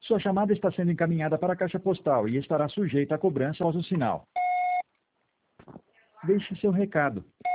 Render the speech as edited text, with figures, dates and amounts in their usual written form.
Sua chamada está sendo encaminhada para a caixa postal e estará sujeita a cobrança após o sinal. Deixe seu recado.